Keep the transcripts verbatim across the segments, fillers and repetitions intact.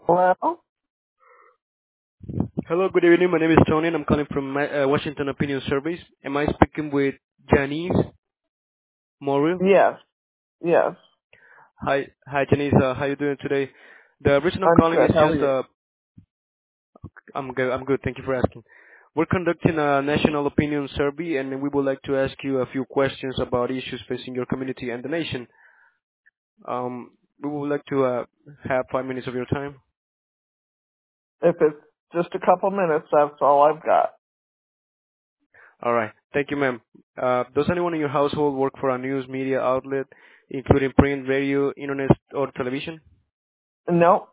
Well, Hello, good evening. My name is Tony, and I'm calling from Ma- uh, Washington Opinion Surveys. Am I speaking with Janice Morrill? yes, yes. Hi, hi, Janice. Uh, how you doing today? The reason I'm I'm calling good. is How are just you? uh, I'm good. I'm good. Thank you for asking. We're conducting a national opinion survey, and we would like to ask you a few questions about issues facing your community and the nation. Um, we would like to uh, have five minutes of your time. If it's just a couple minutes, that's all I've got. All right. Thank you, ma'am. Uh, does anyone in your household work for a news media outlet, including print, radio, internet, or television? No,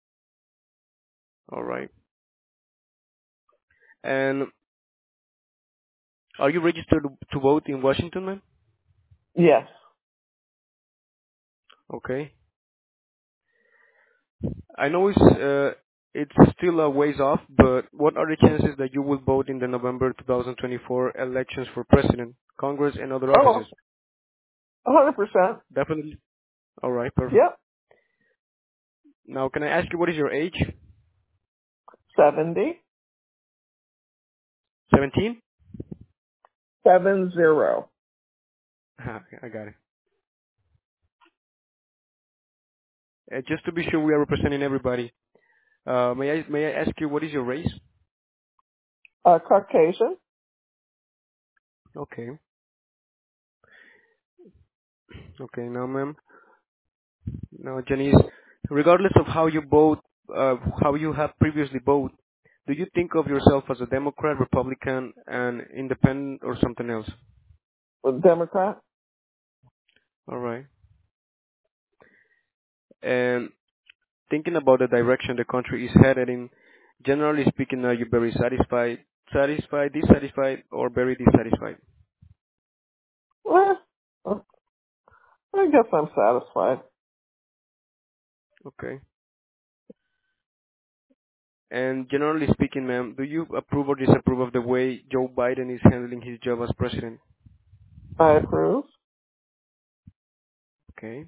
All right. And are you registered to vote in Washington, ma'am? yes. Okay. I know it's uh, it's still a ways off, but what are the chances that you will vote in the November twenty twenty-four elections for president, Congress, and other Oh, offices? a hundred percent. Definitely. All right. Perfect. Yep. Now, can I ask you what is your age? Seventy. seventeen? Seven zero. I got it. Uh, just to be sure we are representing everybody, uh, may I may I ask you what is your race? Uh, Caucasian. Okay. Okay. Now, ma'am. Now, Janice, regardless of how you vote, uh, how you have previously voted, do you think of yourself as a Democrat, Republican, and independent, or something else? Democrat. All right. And thinking about the direction the country is headed in, generally speaking, are you very satisfied, satisfied, dissatisfied, or very dissatisfied? Well, I guess I'm satisfied. Okay. And generally speaking, ma'am, do you approve or disapprove of the way Joe Biden is handling his job as president? I approve. Okay.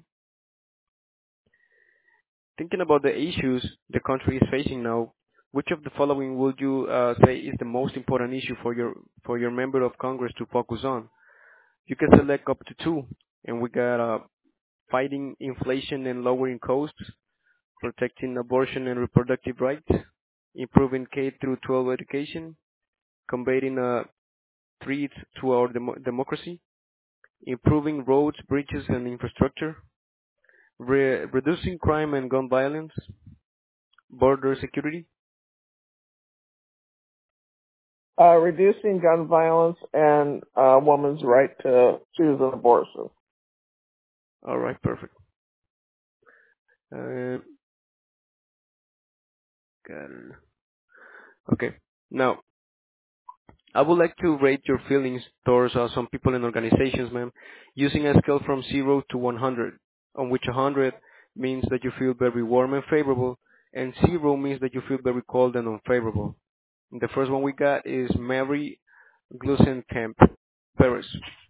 Thinking about the issues the country is facing now, which of the following would you uh, say is the most important issue for your for your member of Congress to focus on? You can select up to two, and we got uh, fighting inflation and lowering costs, protecting abortion and reproductive rights, improving K through twelve education, combating uh, threats to our demo- democracy, improving roads, bridges, and infrastructure, re- reducing crime and gun violence, border security. Uh, reducing gun violence and a woman's right to choose an abortion. All right, perfect. Uh, got it. Okay. Now, I would like to rate your feelings towards uh, some people and organizations, ma'am, using a scale from zero to one hundred, on which one hundred means that you feel very warm and favorable, and zero means that you feel very cold and unfavorable. And the first one we got is Mary Glusenkamp Perez.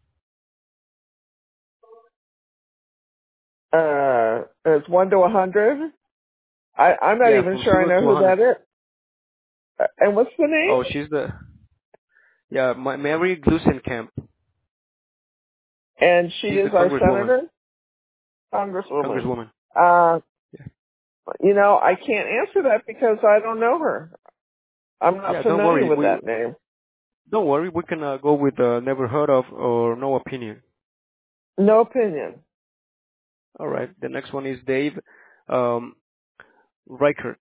Uh, it's one to a hundred. I I'm not Yeah, even from sure I zero know to who one hundred. that is. Uh, And what's the name? Oh, she's the, yeah, Ma- Mary Glusenkamp. And she She's the is our congresswoman. senator, congresswoman. Congresswoman. Uh, Yeah. you know, I can't answer that because I don't know her. I'm not Yeah, don't familiar worry. with We that name. Don't worry, we can uh, go with uh, never heard of or no opinion. No opinion. All right. The next one is Dave um, Reichert.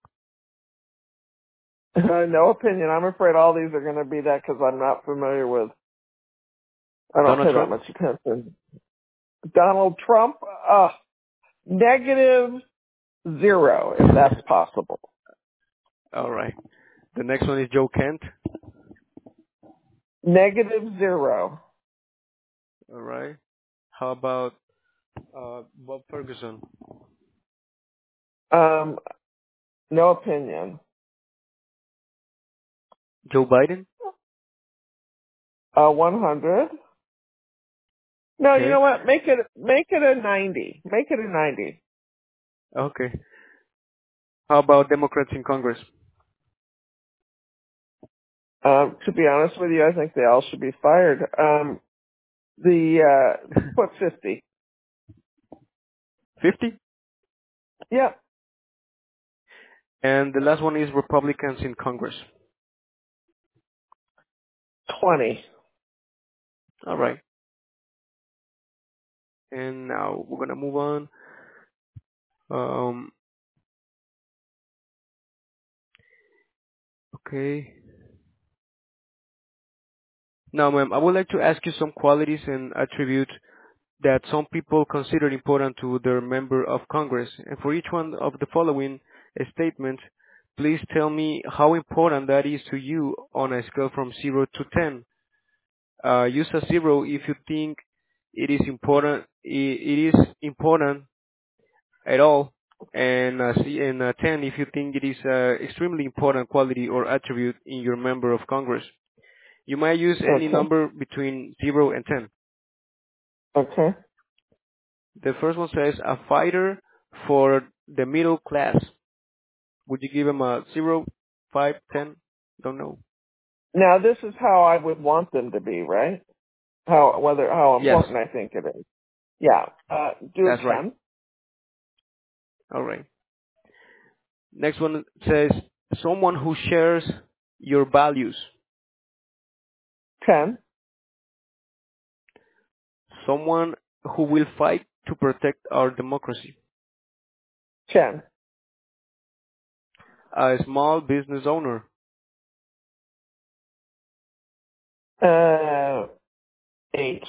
No opinion. I'm afraid all these are going to be that because I'm not familiar with. I don't Donald pay that Trump. much attention. Donald Trump. Uh, negative zero, if that's possible. All right. The next one is Joe Kent. Negative zero. All right. How about uh, Bob Ferguson? Um, no opinion. Joe Biden. Uh, one hundred. No, you Okay. know what? Make it make it a ninety. Make it a ninety. Okay. How about Democrats in Congress? Um, to be honest with you, I think they all should be fired. Um, the uh, put fifty. fifty? Yeah, And the last one is Republicans in Congress. twenty. All right. And now we're gonna move on. Um, okay. Now, ma'am, I would like to ask you some qualities and attributes that some people consider important to their member of Congress. And for each one of the following statements, please tell me how important that is to you on a scale from zero to ten. Uh, use a zero if you think it is important. It is important at all, and uh, C- and uh, ten if you think it is uh, extremely important quality or attribute in your member of Congress. You might use any Okay. number between zero and ten. Okay. The first one says a fighter for the middle class. Would you give him a zero, five, ten? Don't know. Now this is how I would want them to be, right? How whether how Yes, important I think it is. Yeah. Uh, do a that's right. ten. All right. Next one says someone who shares your values. ten. Someone who will fight to protect our democracy. ten. A small business owner. Uh, eight.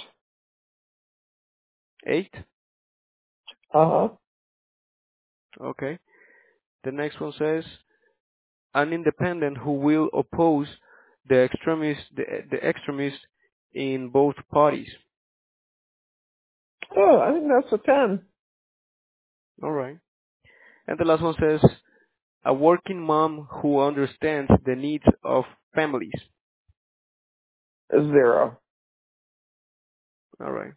Eight. Uh huh. Okay. The next one says an independent who will oppose the extremist, the, the extremist in both parties. Oh, I think that's a ten. All right. And the last one says a working mom who understands the needs of families. A zero. All right.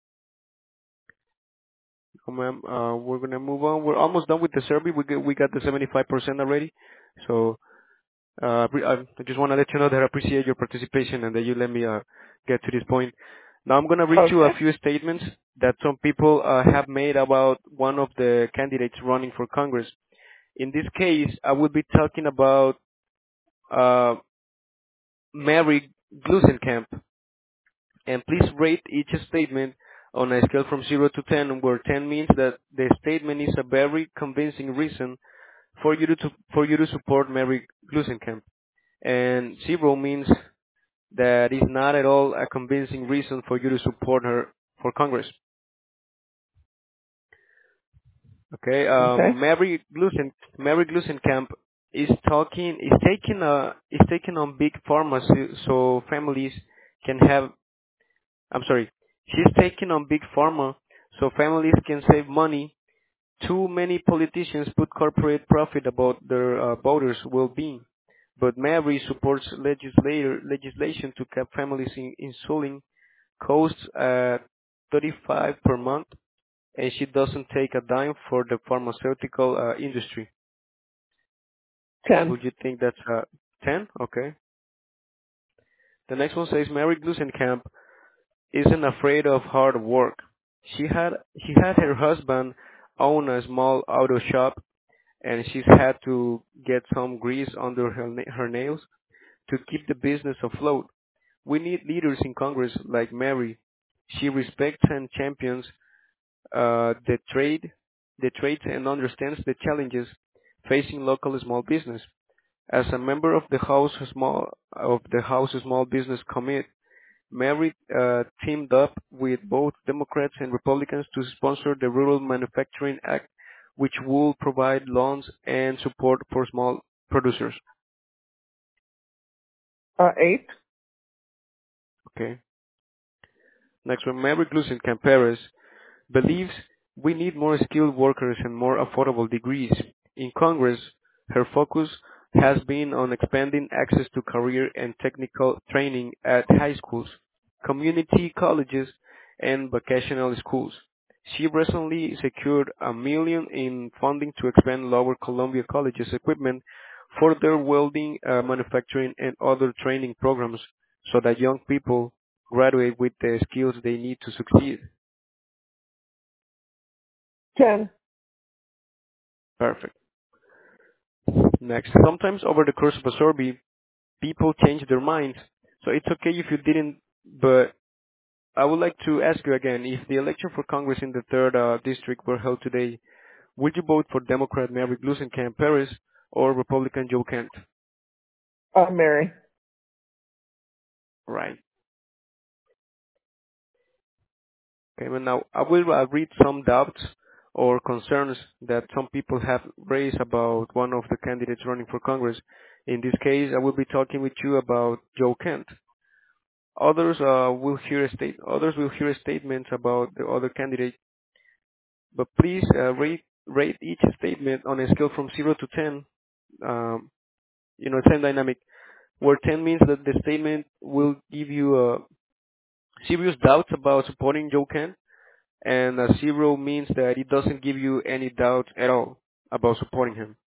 Oh, ma'am, uh, we're gonna move on. We're almost done with the survey. We got, we got the seventy-five percent already. So uh, I I just want to let you know that I appreciate your participation and that you let me uh, get to this point. Now I'm gonna read you a Okay. few statements that some people uh, have made about one of the candidates running for Congress. In this case, I will be talking about uh, Mary Glusenkamp. And please rate each statement on a scale from zero to ten, where ten means that the statement is a very convincing reason for you to for you to support Mary Glusenkamp, and zero means that is not at all a convincing reason for you to support her for Congress. Okay, Okay. um, Mary Glusen Mary Glusenkamp is talking is taking a is taking on big pharma so, so families can have. I'm sorry, she's taking on big pharma so families can save money. Too many politicians put corporate profit above their uh, voters' well-being, but Mary supports legislator legislation to cap families in insulin costs at thirty-five per month, and she doesn't take a dime for the pharmaceutical uh, industry. ten. Would you think that's uh, ten? Okay. The next one says Mary Glusenkamp isn't afraid of hard work. She had she had her husband own a small auto shop, and she's had to get some grease under her, na- her nails to keep the business afloat. We need leaders in Congress like Mary. She respects and champions uh, the trade, the trades, and understands the challenges facing local small business. As a member of the House Small of the House Small Business Committee, Mary uh, teamed up with both Democrats and Republicans to sponsor the Rural Manufacturing Act, which will provide loans and support for small producers. Uh, eight. Okay. Next one, Mary Glusenkamp Perez believes we need more skilled workers and more affordable degrees. In Congress, her focus has been on expanding access to career and technical training at high schools, community colleges, and vocational schools. She recently secured a million in funding to expand Lower Columbia College's equipment for their welding, uh, manufacturing, and other training programs so that young people graduate with the skills they need to succeed. ten. Perfect. Next, sometimes over the course of a survey, people change their minds, so it's okay if you didn't, but I would like to ask you again, if the election for Congress in the third uh, district were held today, would you vote for Democrat Mary Gluesenkamp Perez or Republican Joe Kent? Uh, Mary. Right. Okay, well now I will uh, read some doubts or concerns that some people have raised about one of the candidates running for Congress. In this case, I will be talking with you about Joe Kent. Others uh, will hear a state. Others will hear statements about the other candidate, but please uh, rate rate each statement on a scale from zero to ten. Um, you know, ten dynamic, where ten means that the statement will give you uh, serious doubts about supporting Joe Kent, and a zero means that it doesn't give you any doubt at all about supporting him.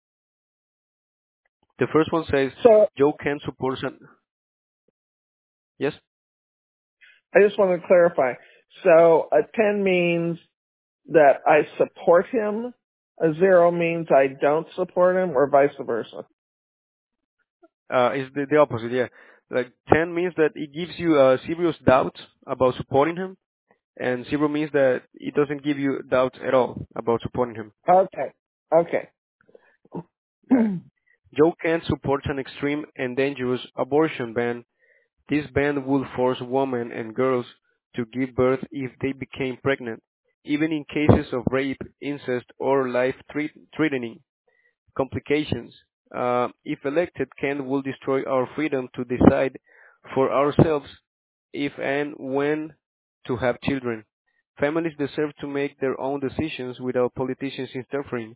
The first one says So Joe Kent supports an yes. I just want to clarify. So a ten means that I support him. A zero means I don't support him, or vice versa. Uh, is the, the opposite, yeah. Like ten means that it gives you uh, serious doubts about supporting him, and zero means that it doesn't give you doubts at all about supporting him. Okay. Okay. Got it. Joe Kent supports an extreme and dangerous abortion ban. This ban would force women and girls to give birth if they became pregnant, even in cases of rape, incest, or life-threatening complications. Uh, if elected, Kent will destroy our freedom to decide for ourselves if and when to have children. Families deserve to make their own decisions without politicians interfering.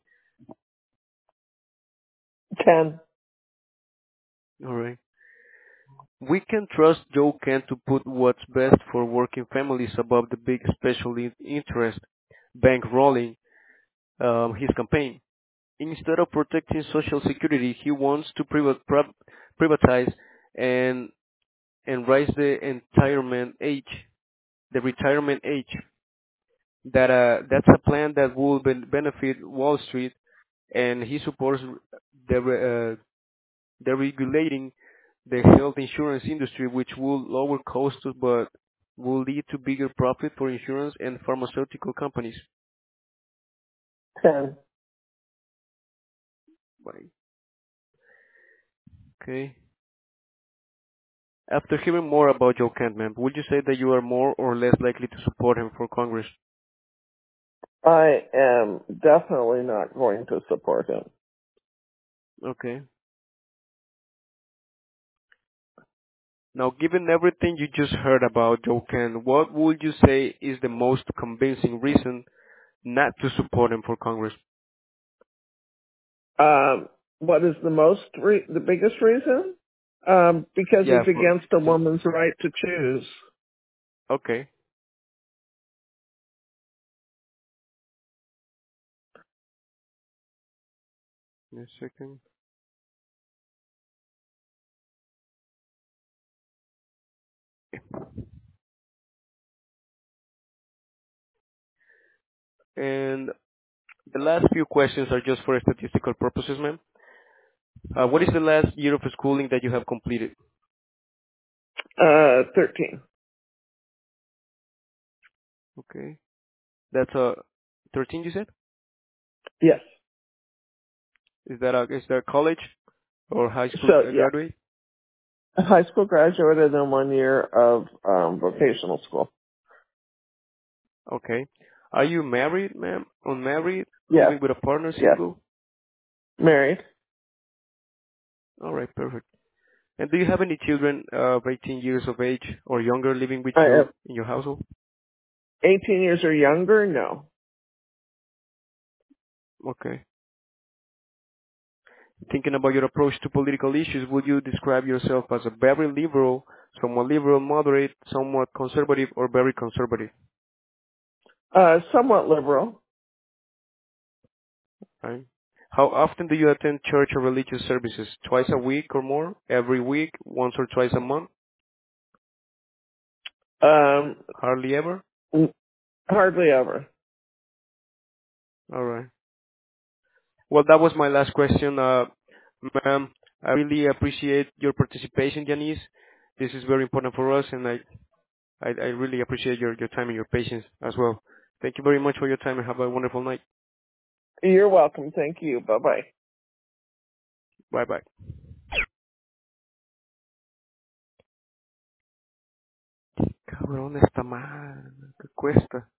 ten. All right. We can trust Joe Kent to put what's best for working families above the big special in- interest bankrolling um, his campaign. Instead of protecting Social Security, he wants to privat- pri- privatize and and raise the retirement age. The retirement age. That uh, that's a plan that will ben- benefit Wall Street, and he supports the re- uh, the regulating the health insurance industry, which will lower costs but will lead to bigger profit for insurance and pharmaceutical companies. ten. Right. Okay. After hearing more about Joe Kent, ma'am, would you say that you are more or less likely to support him for Congress? I am definitely not going to support him. Okay. Now, given everything you just heard about Joe Kent, what would you say is the most convincing reason not to support him for Congress? Um, what is the most re- the biggest reason? Um, because Yeah, it's for against a woman's right to choose. okay. Give me a second. And the last few questions are just for statistical purposes, ma'am. Uh, what is the last year of schooling that you have completed? Uh, thirteen. Okay. That's uh, thirteen, you said? Yes. Is that a, is that college or high school So uh, yeah, graduate? a high school graduate and then one year of um, vocational school. Okay. Are you married, ma'am? Unmarried? Yes. Living with a partner? Yes. Single? Married. All right, perfect. And do you have any children uh, of eighteen years of age or younger living with I you am in your household? eighteen years or younger. No. Okay. Thinking about your approach to political issues, would you describe yourself as a very liberal, somewhat liberal, moderate, somewhat conservative, or very conservative? Uh, somewhat liberal. Right. How often do you attend church or religious services? Twice a week or more? Every week? Once or twice a month? Um, Hardly ever? hardly ever. All right. Well, that was my last question. Uh, ma'am, I really appreciate your participation, Janice. This is very important for us, and I, I, I really appreciate your, your time and your patience as well. Thank you very much for your time, and have a wonderful night. You're welcome. Thank you. Bye bye. Bye bye. Cabrón, esta madre, ¿qué cuesta?